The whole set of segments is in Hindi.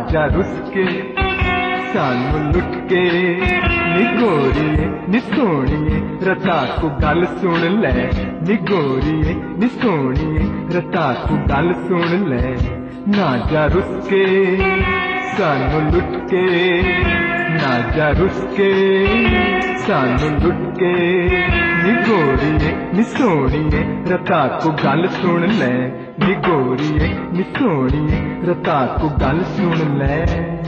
जा रुस के सानू लुट के नी गोरीए नी सोणीए रता को गल सुन ले नी गोरीए नी सोणीए रता को गल सुन ले ना जा रुस के सानू लुट के ना जा रुस के सानू लुट के नी गोरीए नी सोणीए रता को गल सुन ले नी गोरीए नी सोणीए रता को गल सुन ले।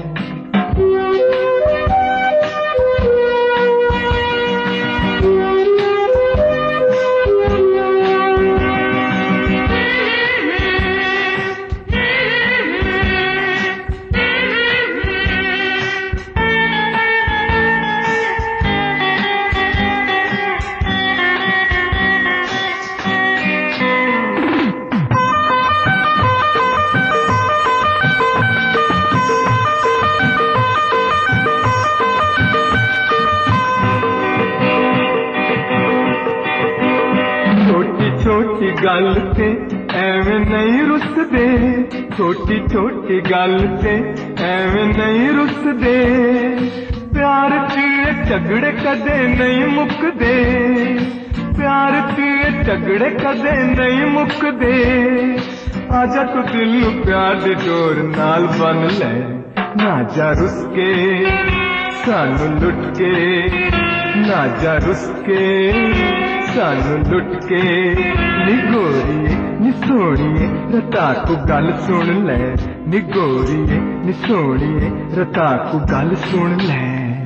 छोटी गल ते एवें नहीं रुसदे छोटी छोटी गल ते एवें नहीं रुसदे प्यार च झगड़े कदे नहीं मुकदे प्यार च झगड़े कदे नहीं मुकदे आजा तू दिल नू प्यार दे डोर नाल बन ले ना जा रुस के सानू लुट के ना जा रुस के सानू लुट के नी गोरीए नी सोणीए रता को गल सुन ले नी गोरीए नी सोणीए रता को गल सुन ले।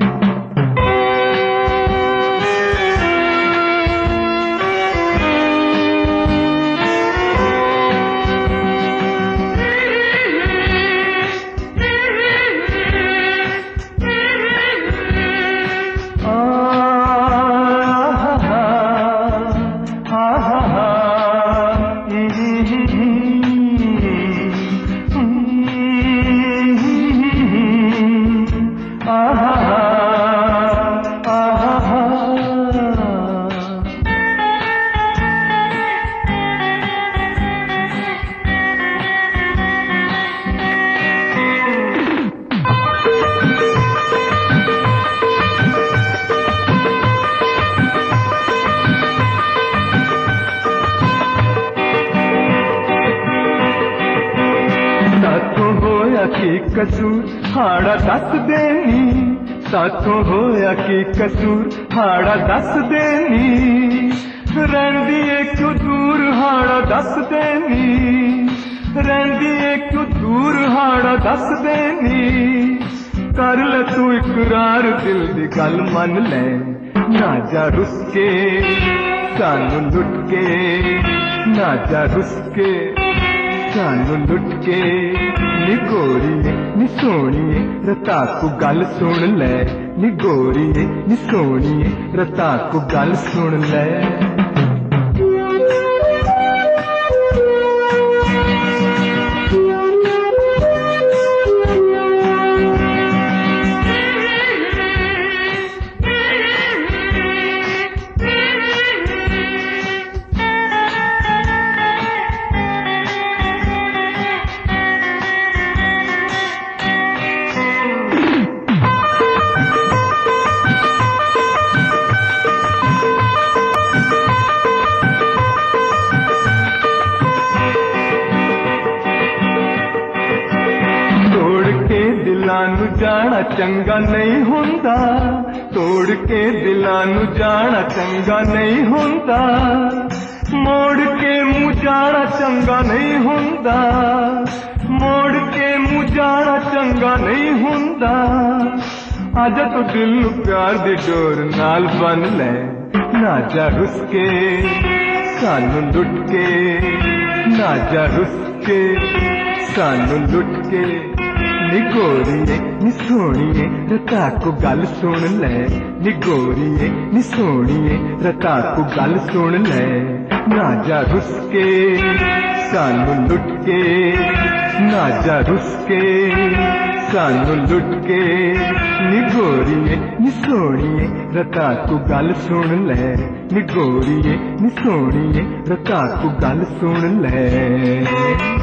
की कसूर हाड़ा दस देनी साथों होया की कसूर हाड़ा दस देनी रैंदी एक दूर हाड़ा दस देनी रैंदी एक दूर हाड़ा दस देनी कर ले तू इकरार दिल दी गल मन ले ना जा रुस के सानू लुट के ना जा रुस के सानू लुट के नी गोरीए नी सोणीए रता को गल सुन ले नी गोरीए नी सोणीए रता को गल सुन ले। दिलानू जाना चंगा नहीं हुंदा तोड़ के दिलानू जाना चंगा नहीं हुंदा मोड़ के मुँह जाना चंगा नहीं हुंदा मोड़ के मुँह जाना चंगा नहीं हुंदा आजा तो दिल नू प्यार दे डोर नाल बन ले ना जा रुस के सानू लुट के ना जा रुस के सानू लुट के नी गोरीए नी सोणीए रता को गल सुन ले नी गोरीए नी सोणीए रता को गल सुन ले ना जा रुस के सानू लुट के ना जा रुस के सानू लुट के नी गोरीए नी सोणीए रता को गल सुन ले नी गोरीए नी सोणीए रता को गल सुन ले।